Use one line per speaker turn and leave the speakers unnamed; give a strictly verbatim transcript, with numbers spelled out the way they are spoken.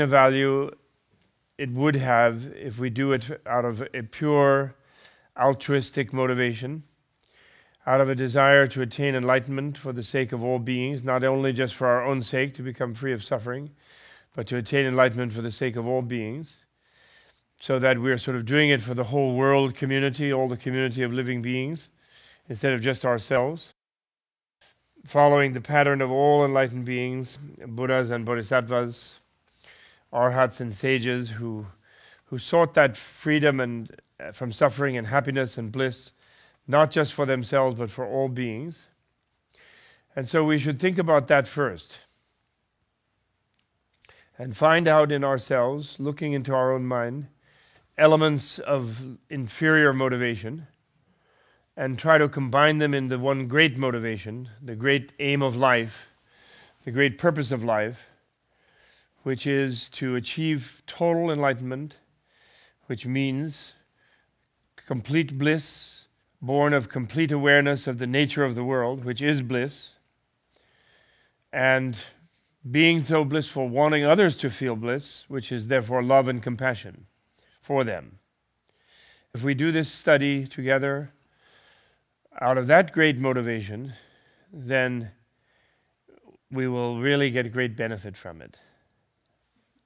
value it would have if we do it out of a pure altruistic motivation, out of a desire to attain enlightenment for the sake of all beings, not only just for our own sake to become free of suffering, but to attain enlightenment for the sake of all beings, so that we're sort of doing it for the whole world community, all the community of living beings, instead of just ourselves. Following the pattern of all enlightened beings, Buddhas and Bodhisattvas, Arhats and sages who who sought that freedom and uh, from suffering and happiness and bliss, not just for themselves but for all beings. And so we should think about that first and find out in ourselves, looking into our own mind, elements of inferior motivation and try to combine them into one great motivation, the great aim of life, the great purpose of life, which is to achieve total enlightenment, which means complete bliss, born of complete awareness of the nature of the world, which is bliss, and being so blissful, wanting others to feel bliss, which is therefore love and compassion for them. If we do this study together out of that great motivation, then we will really get great benefit from it.